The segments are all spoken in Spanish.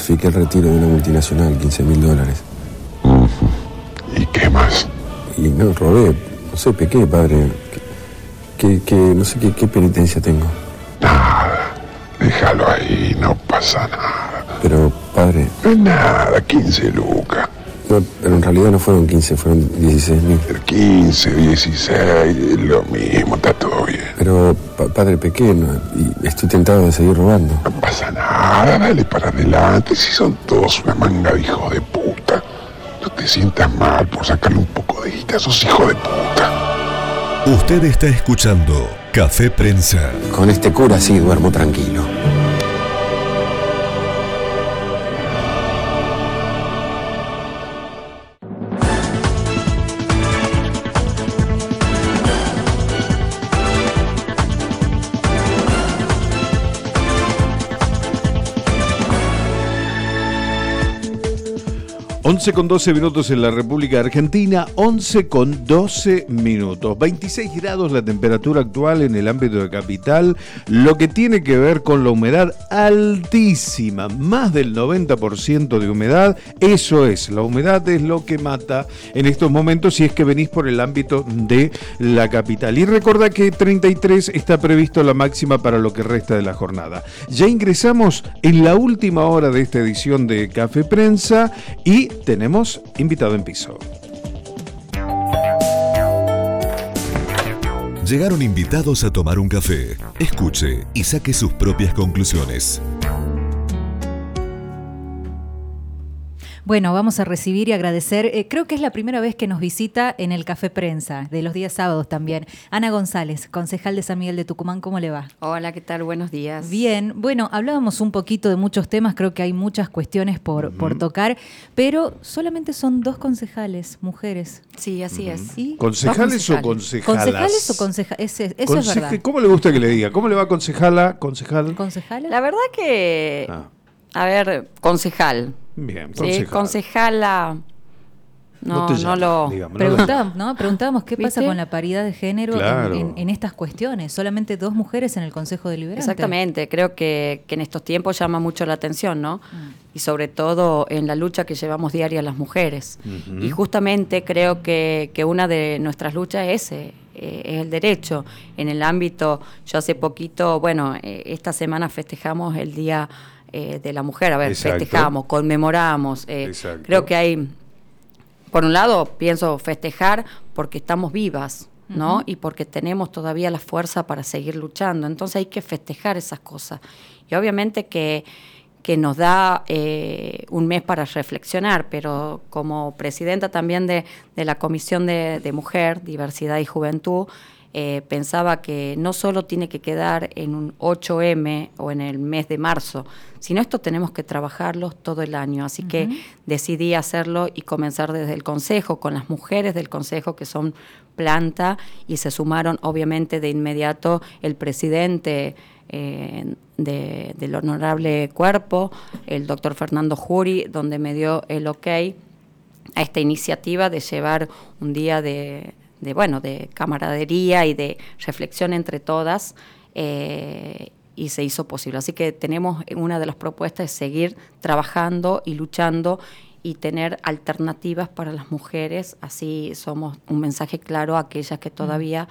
justifiqué el retiro de una multinacional, $15.000. ¿Y qué más? Y no, robé, no sé, pequé, padre. No sé qué penitencia tengo. Nada, déjalo ahí, no pasa nada. Pero, padre... No es nada, 15 lucas. No, pero en realidad no fueron 15, fueron 16.000. 15, 16, es lo mismo, está todo bien. Pero, padre, pequeño, y estoy tentado de seguir robando. No pasa nada, dale para adelante, si son todos una manga de hijos de puta. No te sientas mal por sacarle un poco de guita a esos hijos de puta. Usted está escuchando Café Prensa. Con este cura sí duermo tranquilo. Con 12 minutos en la República Argentina, 11:12. 26 grados la temperatura actual en el ámbito de capital, lo que tiene que ver con la humedad altísima, más del 90% de humedad. Eso es, la humedad es lo que mata en estos momentos si es que venís por el ámbito de la capital. Y recordá que 33 está previsto la máxima para lo que resta de la jornada. Ya ingresamos en la última hora de esta edición de Café Prensa y tenemos invitado en piso. Llegaron invitados a tomar un café. Escuche y saque sus propias conclusiones. Bueno, vamos a recibir y agradecer, creo que es la primera vez que nos visita en el Café Prensa, de los días sábados también. Ana González, concejal de San Miguel de Tucumán, ¿cómo le va? Hola, ¿qué tal? Buenos días. Bien, bueno, hablábamos un poquito de muchos temas, creo que hay muchas cuestiones por tocar, pero solamente son 2 concejales, mujeres. Sí, así es. ¿Sí? ¿Concejales o concejalas? ¿Concejales o concejales? Eso es verdad. ¿Cómo le gusta que le diga? ¿Cómo le va concejala, concejal? ¿Concejales? La verdad que, a ver, concejal. Bien, concejal. Sí, concejala. No lo... Digamos, Preguntábamos qué pasa ¿Viste? con la paridad de género Claro. en estas cuestiones. Solamente 2 mujeres en el Consejo Deliberante. Exactamente, creo que en estos tiempos llama mucho la atención, ¿no? Y sobre todo en la lucha que llevamos diaria las mujeres. Y justamente creo que una de nuestras luchas es el derecho. En el ámbito, yo hace poquito, esta semana festejamos el Día de la Mujer. A ver, Exacto. Festejamos, conmemoramos. Creo que hay... Por un lado, pienso festejar porque estamos vivas, ¿no? Y porque tenemos todavía la fuerza para seguir luchando. Entonces hay que festejar esas cosas. Y obviamente que nos da un mes para reflexionar, pero como presidenta también de la Comisión de Mujer, Diversidad y Juventud, pensaba que no solo tiene que quedar en un 8M o en el mes de marzo, sino esto tenemos que trabajarlo todo el año. Así que decidí hacerlo y comenzar desde el Consejo, con las mujeres del Consejo que son planta, y se sumaron obviamente de inmediato el presidente del honorable cuerpo, el doctor Fernando Juri, donde me dio el ok a esta iniciativa de llevar un día de camaradería y de reflexión entre todas, y se hizo posible. Así que tenemos una de las propuestas es seguir trabajando y luchando y tener alternativas para las mujeres. Así somos un mensaje claro a aquellas que todavía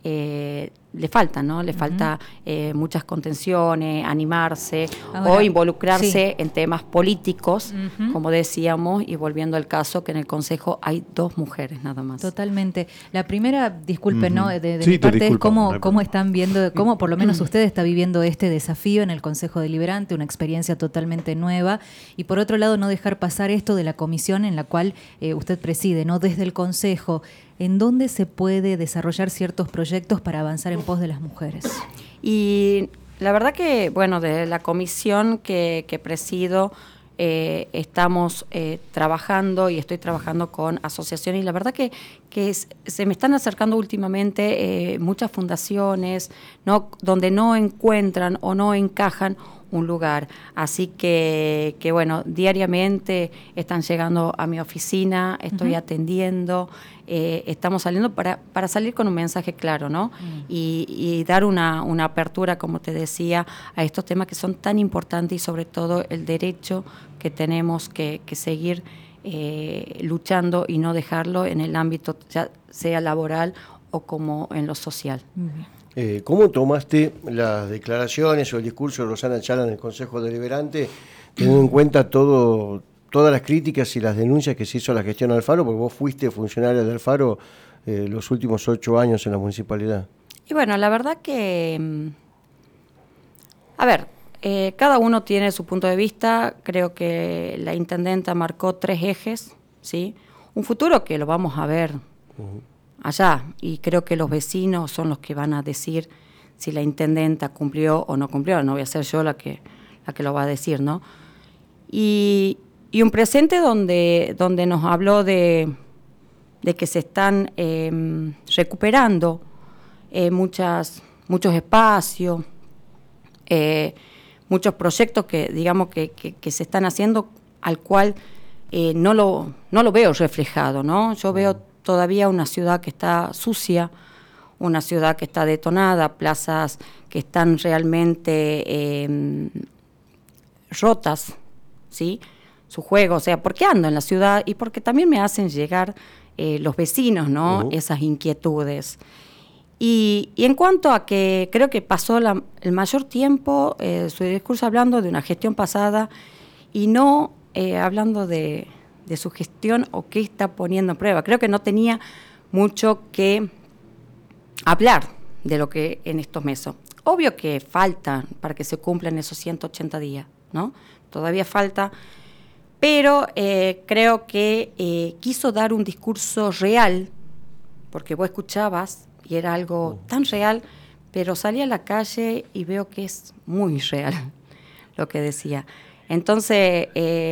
le falta, ¿no? Le falta muchas contenciones, animarse. Ahora, o involucrarse en temas políticos, como decíamos, y volviendo al caso que en el Consejo hay 2 mujeres nada más. Totalmente. La primera, disculpen, ¿no? De mi parte es cómo están viendo, cómo por lo menos usted está viviendo este desafío en el Consejo Deliberante, una experiencia totalmente nueva, y por otro lado no dejar pasar esto de la comisión en la cual usted preside, ¿no? Desde el Consejo, ¿en dónde se puede desarrollar ciertos proyectos para avanzar en pos de las mujeres? Y la verdad que, desde la comisión que presido, estamos trabajando y estoy trabajando con asociaciones, y la verdad que se me están acercando últimamente muchas fundaciones, ¿no? Donde no encuentran o no encajan un lugar. Así que bueno, diariamente están llegando a mi oficina, estoy atendiendo, estamos saliendo para salir con un mensaje claro, ¿no? Y dar una apertura, como te decía, a estos temas que son tan importantes y sobre todo el derecho que tenemos que seguir luchando y no dejarlo en el ámbito ya sea laboral o como en lo social. ¿Cómo tomaste las declaraciones o el discurso de Rosana Chala en el Consejo Deliberante, teniendo en cuenta todas las críticas y las denuncias que se hizo a la gestión Alfaro, porque vos fuiste funcionaria de Alfaro los últimos 8 años en la municipalidad? Y bueno, la verdad que, cada uno tiene su punto de vista. Creo que la intendenta marcó 3 ejes, ¿sí? Un futuro que lo vamos a ver allá, y creo que los vecinos son los que van a decir si la intendenta cumplió o no cumplió. No voy a ser yo la que lo va a decir, ¿no? Y un presente donde nos habló de que se están recuperando muchos espacios, muchos proyectos que digamos que se están haciendo, al cual no lo veo reflejado, ¿no? Yo veo todavía una ciudad que está sucia, una ciudad que está detonada, plazas que están realmente rotas, ¿sí? Su juego, o sea, ¿por qué ando en la ciudad? Y porque también me hacen llegar los vecinos, ¿no? Esas inquietudes. Y en cuanto a que creo que pasó el mayor tiempo su discurso hablando de una gestión pasada y no hablando de su gestión o qué está poniendo en prueba. Creo que no tenía mucho que hablar de lo que en estos meses. Obvio que falta para que se cumplan esos 180 días, ¿no? Todavía falta, pero creo que quiso dar un discurso real, porque vos escuchabas y era algo tan real, pero salí a la calle y veo que es muy real lo que decía. Entonces,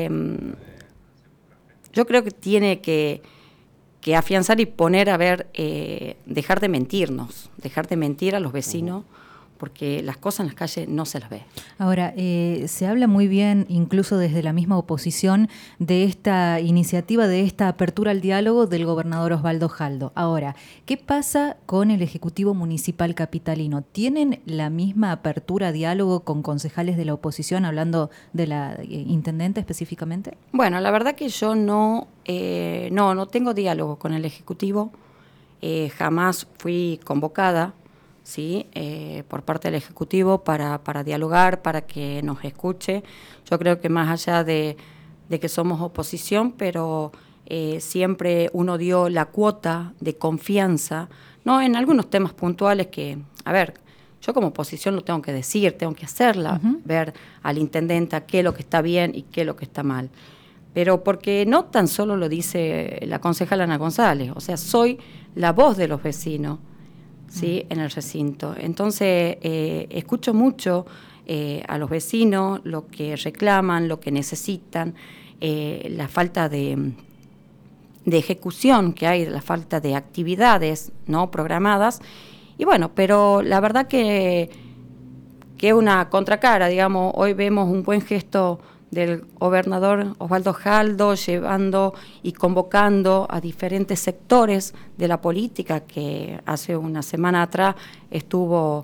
yo creo que tiene que afianzar y poner a ver, dejar de mentirnos, dejar de mentir a los vecinos, porque las cosas en las calles no se las ve. Ahora, se habla muy bien, incluso desde la misma oposición, de esta iniciativa, de esta apertura al diálogo del gobernador Osvaldo Jaldo. Ahora, ¿qué pasa con el Ejecutivo Municipal Capitalino? ¿Tienen la misma apertura a diálogo con concejales de la oposición, hablando de la intendente específicamente? Bueno, la verdad que yo no tengo diálogo con el Ejecutivo. Jamás fui convocada, ¿sí? Por parte del Ejecutivo para dialogar, para que nos escuche. Yo creo que más allá de que somos oposición, pero siempre uno dio la cuota de confianza, ¿no? En algunos temas puntuales que, yo como oposición lo tengo que decir, tengo que hacerla, ver al intendente qué es lo que está bien y qué es lo que está mal. Pero porque no tan solo lo dice la concejala Ana González, o sea, soy la voz de los vecinos, ¿sí? En el recinto. Entonces, escucho mucho a los vecinos, lo que reclaman, lo que necesitan, la falta de ejecución que hay, la falta de actividades no programadas. Y bueno, pero la verdad que es una contracara, digamos. Hoy vemos un buen gesto del gobernador Osvaldo Jaldo, llevando y convocando a diferentes sectores de la política, que hace una semana atrás estuvo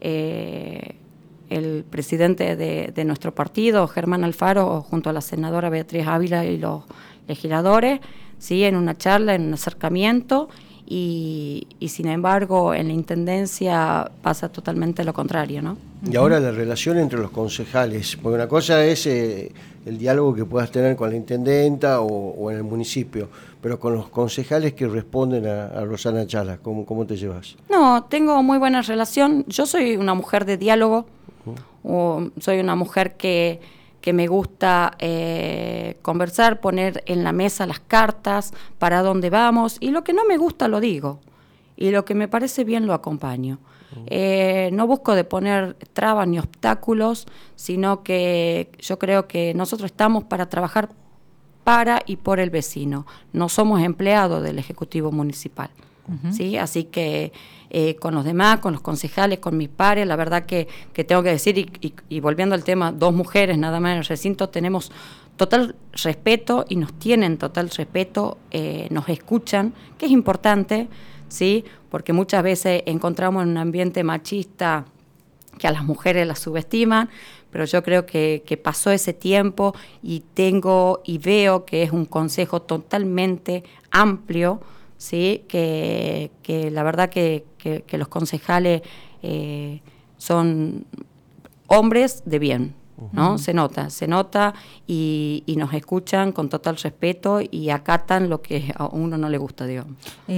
el presidente de nuestro partido, Germán Alfaro, junto a la senadora Beatriz Ávila y los legisladores, ¿sí? En una charla, en un acercamiento, y sin embargo en la intendencia pasa totalmente lo contrario, ¿no? Y ahora la relación entre los concejales, porque una cosa es el diálogo que puedas tener con la intendenta o en el municipio, pero con los concejales que responden a Rosana Chala, ¿cómo te llevas? No, tengo muy buena relación. Yo soy una mujer de diálogo, soy una mujer que me gusta conversar, poner en la mesa las cartas, para dónde vamos, y lo que no me gusta lo digo, y lo que me parece bien lo acompaño. No busco de poner trabas ni obstáculos, sino que yo creo que nosotros estamos para trabajar para y por el vecino. No somos empleados del Ejecutivo Municipal. ¿sí? Así que con los demás, con los concejales, con mis pares, la verdad que tengo que decir, y volviendo al tema, 2 mujeres nada más en el recinto, tenemos total respeto y nos tienen total respeto, nos escuchan, que es importante, ¿sí? Porque muchas veces encontramos en un ambiente machista que a las mujeres las subestiman, pero yo creo que pasó ese tiempo y veo que es un consejo totalmente amplio, ¿sí? Que la verdad que los concejales son hombres de bien, ¿no? Se nota y nos escuchan con total respeto y acatan lo que a uno no le gusta, digamos.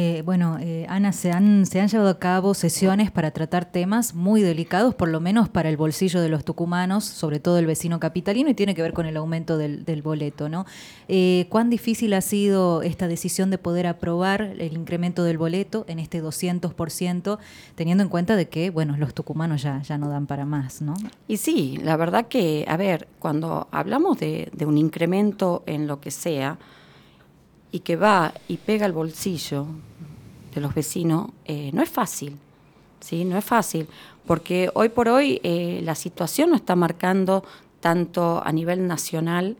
Ana, se han llevado a cabo sesiones para tratar temas muy delicados, por lo menos para el bolsillo de los tucumanos, sobre todo el vecino capitalino, y tiene que ver con el aumento del boleto, ¿no? ¿Cuán difícil ha sido esta decisión de poder aprobar el incremento del boleto en este 200%, teniendo en cuenta de que, bueno, los tucumanos ya no dan para más, ¿no? Y sí, la verdad que, a ver, cuando hablamos de un incremento en lo que sea y que va y pega el bolsillo de los vecinos, no es fácil, ¿sí? No es fácil, porque hoy por hoy la situación nos está marcando tanto a nivel nacional,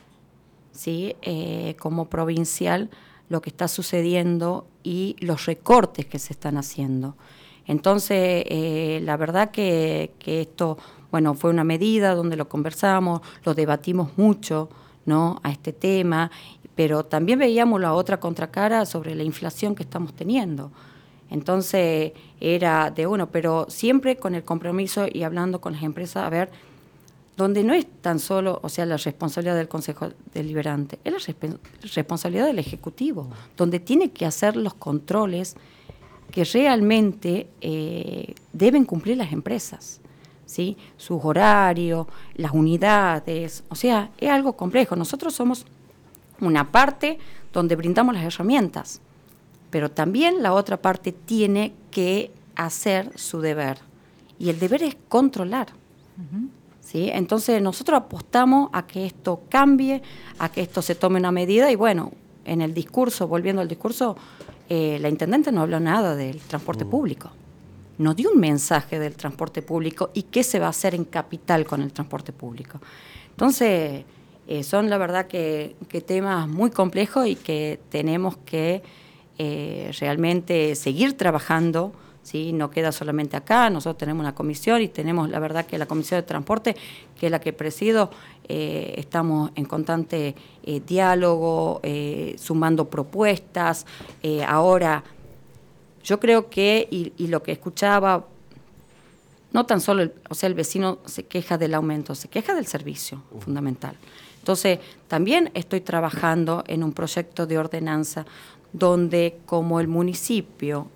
¿sí? Como provincial, lo que está sucediendo y los recortes que se están haciendo. Entonces, la verdad que esto, bueno, fue una medida donde lo conversamos, lo debatimos mucho, ¿no? A este tema, pero también veíamos la otra contracara sobre la inflación que estamos teniendo. Entonces, era de uno, pero siempre con el compromiso y hablando con las empresas, a ver, donde no es tan solo, o sea, la responsabilidad del Consejo Deliberante, es la responsabilidad del Ejecutivo, donde tiene que hacer los controles que realmente deben cumplir las empresas, ¿sí? Sus horarios, las unidades, o sea, es algo complejo. Nosotros somos una parte donde brindamos las herramientas, pero también la otra parte tiene que hacer su deber, y el deber es controlar. ¿Sí? Entonces nosotros apostamos a que esto cambie, a que esto se tome una medida, y bueno, en el discurso, volviendo al discurso, la intendente no habló nada del transporte público, no dio un mensaje del transporte público y qué se va a hacer en Capital con el transporte público. Entonces, son la verdad que temas muy complejos y que tenemos que realmente seguir trabajando, ¿sí? No queda solamente acá, nosotros tenemos una comisión y tenemos la verdad que la comisión de transporte, que es la que presido, estamos en constante diálogo, sumando propuestas. Ahora, yo creo que, y lo que escuchaba, no tan solo, el vecino se queja del aumento, se queja del servicio fundamental. Entonces, también estoy trabajando en un proyecto de ordenanza donde, como el municipio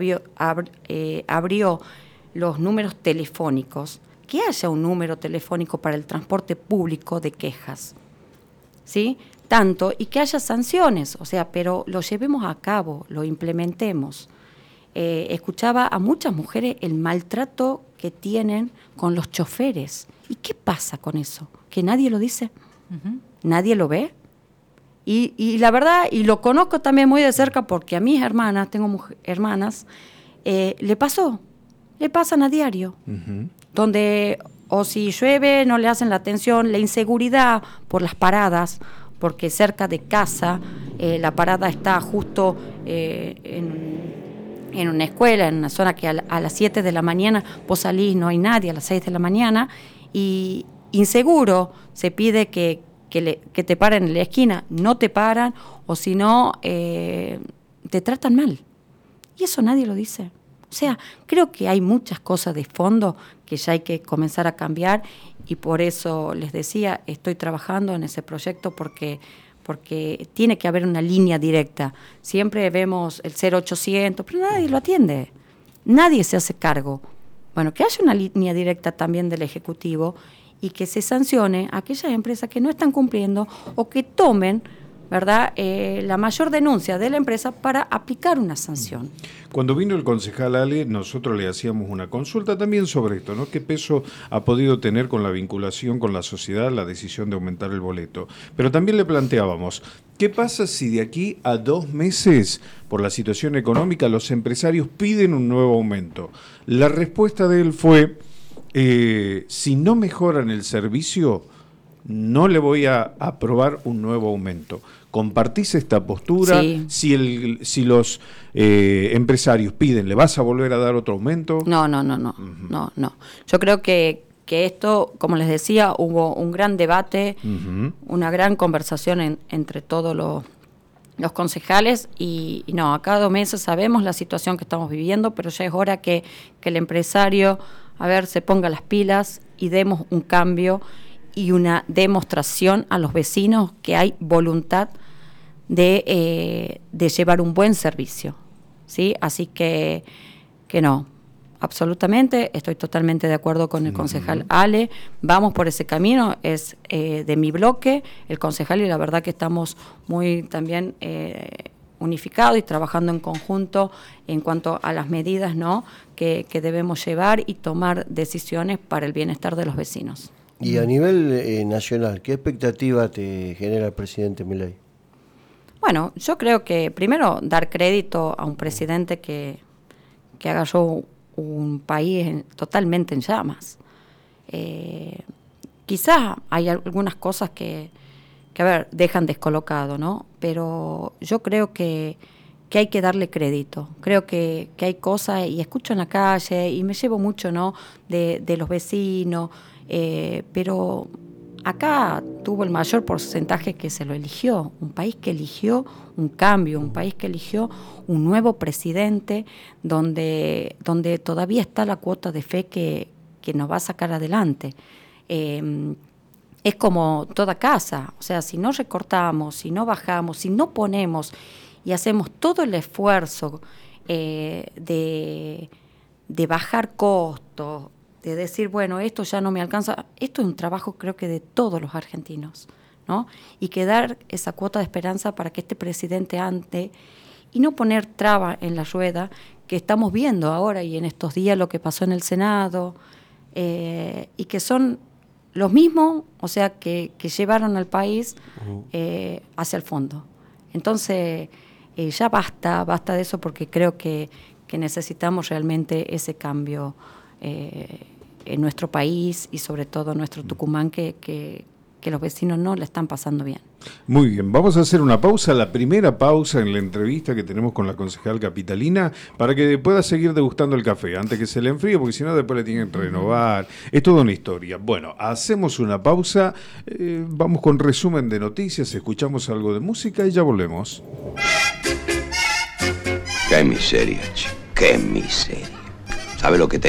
abrió los números telefónicos, que haya un número telefónico para el transporte público de quejas, ¿sí? Tanto, y que haya sanciones, o sea, pero lo llevemos a cabo, lo implementemos. Escuchaba a muchas mujeres el maltrato que tienen con los choferes. ¿Y qué pasa con eso? ¿Que nadie lo dice? ¿Nadie lo ve? Y la verdad, y lo conozco también muy de cerca porque a mis hermanas, tengo hermanas, le pasan a diario, donde o si llueve no le hacen la atención, la inseguridad por las paradas, porque cerca de casa la parada está justo en una escuela, en una zona que a las 7 de la mañana vos salís, no hay nadie, a las 6 de la mañana, y inseguro, se pide que te paren en la esquina, no te paran, o si no, te tratan mal. Y eso nadie lo dice. O sea, creo que hay muchas cosas de fondo que ya hay que comenzar a cambiar, y por eso les decía, estoy trabajando en ese proyecto porque tiene que haber una línea directa. Siempre vemos el 0800, pero nadie lo atiende. Nadie se hace cargo. Bueno, que haya una línea directa también del Ejecutivo y que se sancione a aquellas empresas que no están cumpliendo o que tomen ¿verdad?, la mayor denuncia de la empresa para aplicar una sanción. Cuando vino el concejal Ale, nosotros le hacíamos una consulta también sobre esto, ¿no? ¿Qué peso ha podido tener con la vinculación con la sociedad la decisión de aumentar el boleto? Pero también le planteábamos, ¿qué pasa si de aquí a 2 meses, por la situación económica, los empresarios piden un nuevo aumento? La respuesta de él fue, si no mejoran el servicio, no le voy a aprobar un nuevo aumento. ¿Compartís esta postura? Sí. Si los empresarios piden, ¿le vas a volver a dar otro aumento? No. Yo creo que esto, como les decía, hubo un gran debate, una gran conversación entre todos los concejales y no, a cada 2 meses sabemos la situación que estamos viviendo, pero ya es hora que el empresario, se ponga las pilas y demos un cambio y una demostración a los vecinos que hay voluntad de llevar un buen servicio, ¿sí? Así que no, absolutamente, estoy totalmente de acuerdo con el concejal Ale, vamos por ese camino, es de mi bloque, el concejal, y la verdad que estamos muy también unificados y trabajando en conjunto en cuanto a las medidas, ¿no?, que debemos llevar y tomar decisiones para el bienestar de los vecinos. Y a nivel nacional, ¿qué expectativa te genera el presidente Milei? Bueno, yo creo que primero dar crédito a un presidente que agarró un país totalmente en llamas. Quizás hay algunas cosas que dejan descolocado, ¿no? Pero yo creo que hay que darle crédito. Creo que hay cosas, y escucho en la calle, y me llevo mucho, ¿no?, de los vecinos, pero acá tuvo el mayor porcentaje que se lo eligió, un país que eligió un cambio, un país que eligió un nuevo presidente donde todavía está la cuota de fe que nos va a sacar adelante. Es como toda casa, o sea, si no recortamos, si no bajamos, si no ponemos y hacemos todo el esfuerzo de bajar costos, de decir, bueno, esto ya no me alcanza, esto es un trabajo creo que de todos los argentinos, ¿no? Y que dar esa cuota de esperanza para que este presidente ande y no poner traba en la rueda que estamos viendo ahora y en estos días lo que pasó en el Senado, y que son los mismos, o sea, que llevaron al país hacia el fondo. Entonces, ya basta de eso, porque creo que necesitamos realmente ese cambio en nuestro país y sobre todo en nuestro Tucumán, que los vecinos no la están pasando bien. Muy bien, vamos a hacer una pausa, la primera pausa en la entrevista que tenemos con la concejal capitalina, para que pueda seguir degustando el café antes que se le enfríe, porque si no después le tienen que renovar. Es toda una historia. Bueno, hacemos una pausa, vamos con resumen de noticias, escuchamos algo de música y ya volvemos. Qué miseria, chico, qué miseria. ¿Sabe lo que